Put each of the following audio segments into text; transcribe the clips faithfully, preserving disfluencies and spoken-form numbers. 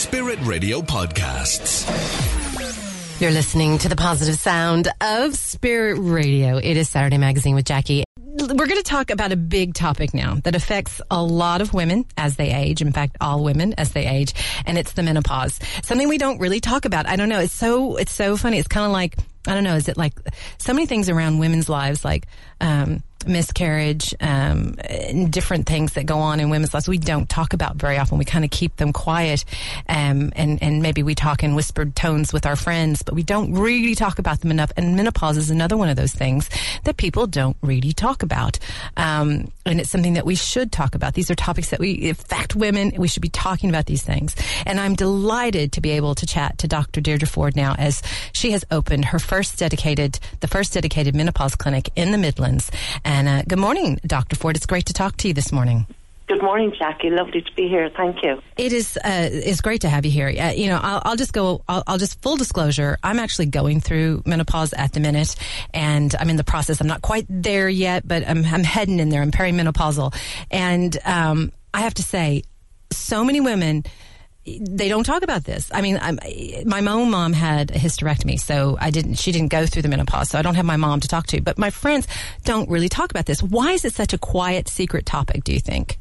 Spirit Radio podcasts. You're listening to the positive sound of Spirit Radio. It is Saturday Magazine with Jackie. We're going to talk about a big topic now that affects a lot of women as they age. In fact, all women as they age. And it's the menopause. Something we don't really talk about. I don't know. It's so, it's so funny. It's kind of like, I don't know. Is it like so many things around women's lives, like, um, miscarriage, um, and different things that go on in women's lives we don't talk about very often. We kind of keep them quiet, um, and, and maybe we talk in whispered tones with our friends, but we don't really talk about them enough. And menopause is another one of those things that people don't really talk about. Um, and it's something that we should talk about. These are topics that we affect women. We should be talking about these things. And I'm delighted to be able to chat to Doctor Deirdre Ford now, as she has opened her first dedicated, the first dedicated menopause clinic in the Midlands. And uh, good morning, Doctor Ford. It's great to talk to you this morning. Good morning, Jackie. Lovely to be here. Thank you. It is. Uh, it's great to have you here. Uh, you know, I'll, I'll just go. I'll, I'll just full disclosure. I'm actually going through menopause at the minute, and I'm in the process. I'm not quite there yet, but I'm, I'm heading in there. I'm perimenopausal, and um, I have to say, so many women, they don't talk about this. I mean, I'm, my own mom had a hysterectomy, so I didn't. She didn't go through the menopause, so I don't have my mom to talk to. But my friends don't really talk about this. Why is it such a quiet, secret topic, do you think?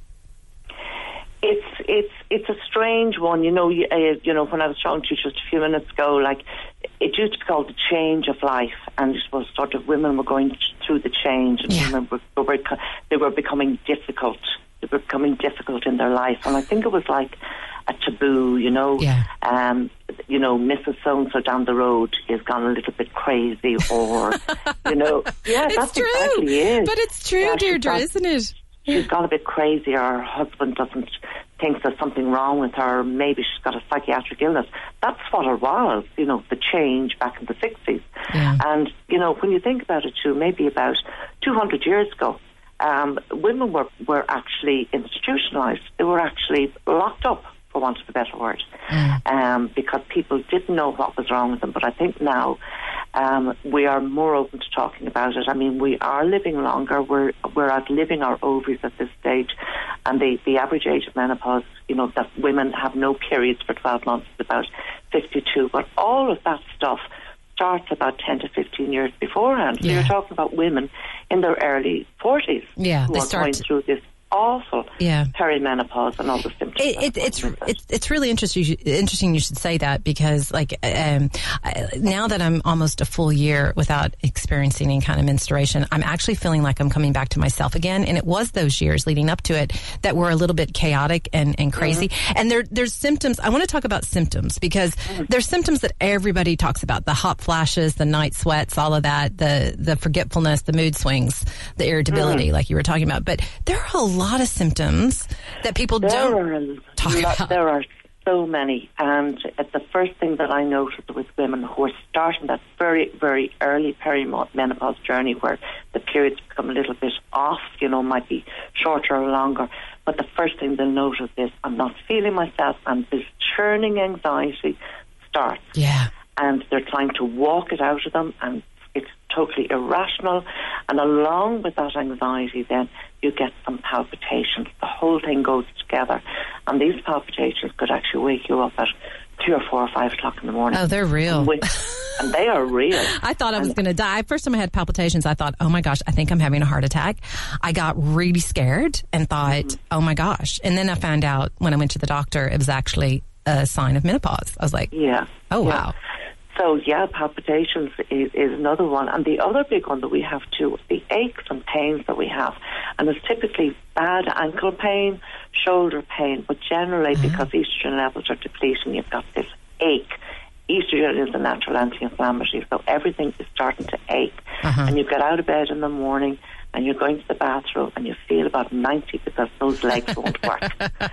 It's it's it's a strange one. You know, you, uh, you know, when I was talking to you just a few minutes ago, like, it used to be called the change of life, and it was sort of women were going through the change, and yeah. women were, were they were becoming difficult. They were becoming difficult in their life, and I think it was like a taboo, you know. Yeah. Um, you know, Missus So-and-so down the road is gone a little bit crazy, or, you know. Yeah, it's that's true. exactly it. But it's true, yeah, Deirdre, got, isn't it? She's gone a bit crazy, or her husband doesn't think there's something wrong with her, maybe she's got a psychiatric illness. That's what it was, you know, the change back in the sixties. Yeah. And, you know, when you think about it too, maybe about two hundred years ago, um, women were, were actually institutionalised. They were actually locked up, for want of a better word, mm. um, because people didn't know what was wrong with them. But I think now um, we are more open to talking about it. I mean, we are living longer. We're we're outliving our ovaries at this stage, and the, the average age of menopause, you know, that women have no periods for twelve months is about fifty-two. But all of that stuff starts about ten to fifteen years beforehand. So yeah. you're talking about women in their early forties yeah, who they are start going to- through this awful yeah. perimenopause and all the symptoms. It, it, it's it's it's really interesting. Interesting you should say that, because like um, I, now that I'm almost a full year without experiencing any kind of menstruation, I'm actually feeling like I'm coming back to myself again. And it was those years leading up to it that were a little bit chaotic and, and crazy. Mm-hmm. And there there's symptoms. I want to talk about symptoms, because mm-hmm. there's symptoms that everybody talks about: the hot flashes, the night sweats, all of that, the the forgetfulness, the mood swings, the irritability, mm-hmm. like you were talking about. But there are a lot of symptoms that people there don't are, talk lot, about. There are so many, and uh, the first thing that I noticed with women who are starting that very, very early perimenopause journey, where the periods become a little bit off, you know, might be shorter or longer, but the first thing they'll notice is, I'm not feeling myself, and this churning anxiety starts. Yeah. And they're trying to walk it out of them, and it's totally irrational. And along with that anxiety, then you get some palpitations. The whole thing goes together, and these palpitations could actually wake you up at three or four or five o'clock in the morning. Oh, they're real. And, we, and they are real. I thought I was going to die. First time I had palpitations, I thought, oh my gosh, I think I'm having a heart attack. I got really scared and thought, mm-hmm. oh my gosh. And then I found out when I went to the doctor, it was actually a sign of menopause. I was like, yeah. oh, yeah. wow. So, yeah, palpitations is, is another one. And the other big one that we have too, the aches and pains that we have. And it's typically bad ankle pain, shoulder pain, but generally mm-hmm. because estrogen levels are depleting, you've got this ache. Estrogen is a natural anti-inflammatory, so everything is starting to ache. Uh-huh. And you get out of bed in the morning and you're going to the bathroom and you feel about ninety because those legs won't work.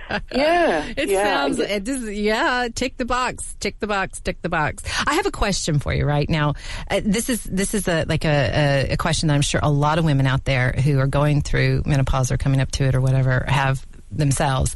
Yeah. It yeah. sounds, it does, yeah, tick the box, tick the box, tick the box. I have a question for you right now. Uh, this is, this is a, like a, a, a question that I'm sure a lot of women out there who are going through menopause or coming up to it or whatever have themselves.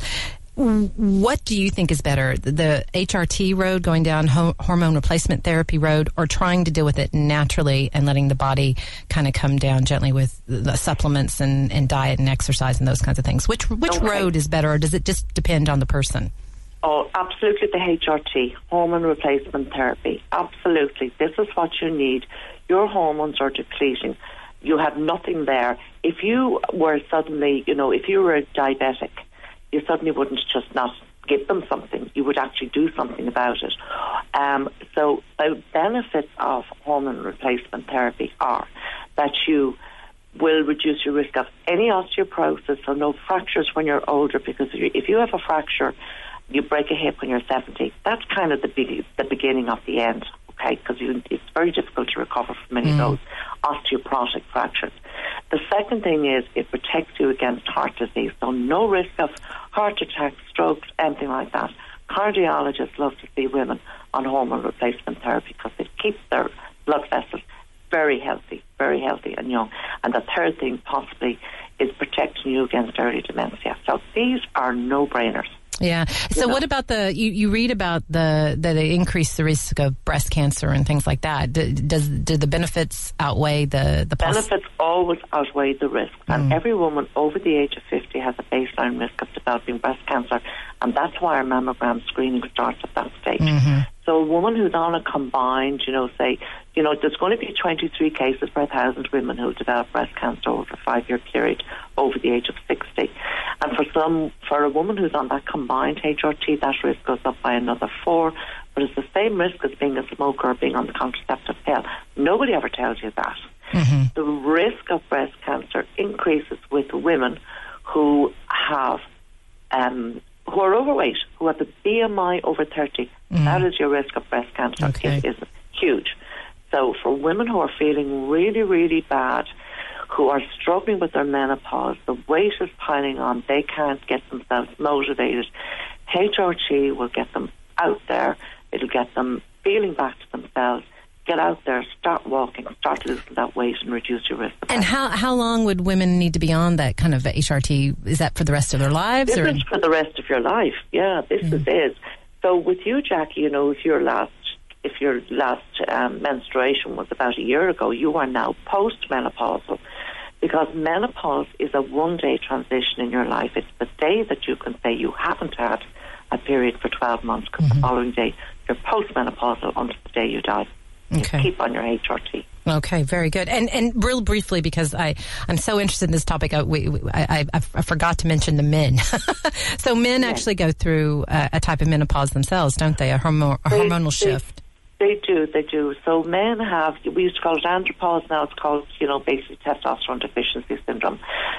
What do you think is better, the H R T road, going down ho- hormone replacement therapy road, or trying to deal with it naturally and letting the body kind of come down gently with the supplements and, and diet and exercise and those kinds of things? Which which okay. road is better, or does it just depend on the person? Oh, absolutely, the H R T, hormone replacement therapy. Absolutely. This is what you need. Your hormones are depleting. You have nothing there. If you were suddenly, you know, if you were a diabetic, you suddenly wouldn't just not give them something. You would actually do something about it. Um, so the benefits of hormone replacement therapy are that you will reduce your risk of any osteoporosis, so no fractures when you're older, because if you, if you have a fracture, you break a hip when you're seventy, that's kind of the, be- the beginning of the end. Okay, because it's very difficult to recover from many mm. of those osteoporotic fractures. The second thing is it protects you against heart disease, so no risk of heart attacks, strokes, anything like that. Cardiologists love to see women on hormone replacement therapy because it keeps their blood vessels very healthy, very healthy and young. And the third thing possibly is protecting you against early dementia. So these are no-brainers. Yeah. So you know, what about the, you, you read about the, that they increase the risk of breast cancer and things like that. Do, does, do the benefits outweigh the, the poss- benefits always outweigh the risks. Mm. And every woman over the age of fifty has a baseline risk of developing breast cancer. And that's why our mammogram screening starts at that stage. Mm-hmm. So a woman who's on a combined, you know, say, you know, there's going to be twenty-three cases per thousand women who develop breast cancer over a five-year period over the age of sixty. And for some, for a woman who's on that combined H R T, that risk goes up by another four. But it's the same risk as being a smoker or being on the contraceptive pill. Nobody ever tells you that. Mm-hmm. The risk of breast cancer increases with women who have um, who are overweight, who have a B M I over thirty. Mm. That is your risk of breast cancer. Okay. It is huge. So for women who are feeling really, really bad, who are struggling with their menopause, the weight is piling on, they can't get themselves motivated, H R T will get them out there. It'll get them feeling back to themselves. Get out there, start walking, start losing that weight and reduce your risk. And how how long would women need to be on that kind of H R T? Is that for the rest of their lives? This or? is for the rest of your life. Yeah, this mm. is it. So with you, Jackie, you know, if your last if your last um, menstruation was about a year ago, you are now post-menopausal, because menopause is a one-day transition in your life. It's the day that you can say you haven't had a period for twelve months, because mm-hmm. the following day you're post-menopausal until the day you die. Okay. You keep on your H R T. Okay, very good. And and real briefly, because I, I'm so interested in this topic, I, we, I, I, I forgot to mention the men. So men yes. actually go through a, a type of menopause themselves, don't they? A, hormo- a they, hormonal they, shift. They do, they do. So men have, we used to call it andropause, now it's called, you know, basically testosterone deficiency syndrome.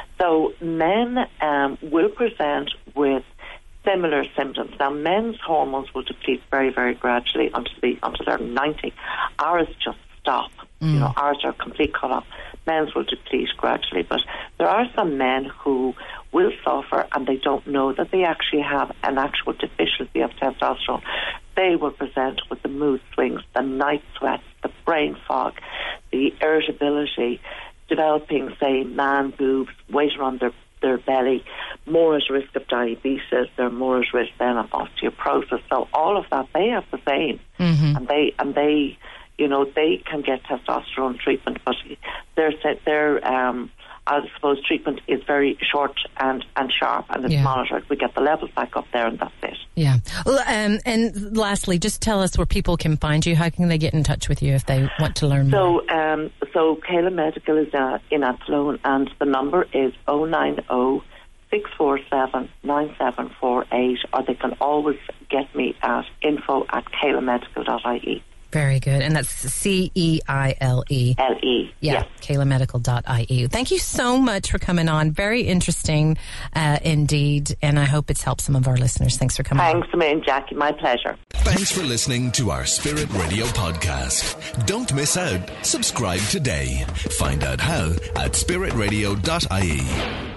So men um, will present with similar symptoms. Now, men's hormones will deplete very, very gradually until, the, until they're ninety. Ours just stop. Mm. You know, ours are complete cut-off. Men's will deplete gradually. But there are some men who will suffer and they don't know that they actually have an actual deficiency of testosterone. They will present with the mood swings, the night sweats, the brain fog, the irritability, developing, say, man boobs, weight around their their belly, more at risk of diabetes, they're more at risk then of osteoporosis. So all of that, they have the same. Mm-hmm. And they, and they, you know, they can get testosterone treatment, but their, their um, I suppose, treatment is very short and, and sharp, and it's yeah. monitored. We get the levels back up there, and that's it. Yeah. Well, um, and lastly, just tell us where people can find you. How can they get in touch with you if they want to learn more? So, um, so Kayla Medical is uh, in Athlone, and the number is oh nine oh, six four seven, nine seven four eight, or they can always get me at info at kayla medical dot I E. Very good. And that's C E I L E. L E. Yeah, yes. kayla medical dot I E. Thank you so much for coming on. Very interesting uh, indeed. And I hope it's helped some of our listeners. Thanks for coming Thanks on. Thanks a million, Jackie. My pleasure. Thanks for listening to our Spirit Radio podcast. Don't miss out. Subscribe today. Find out how at spirit radio dot I E.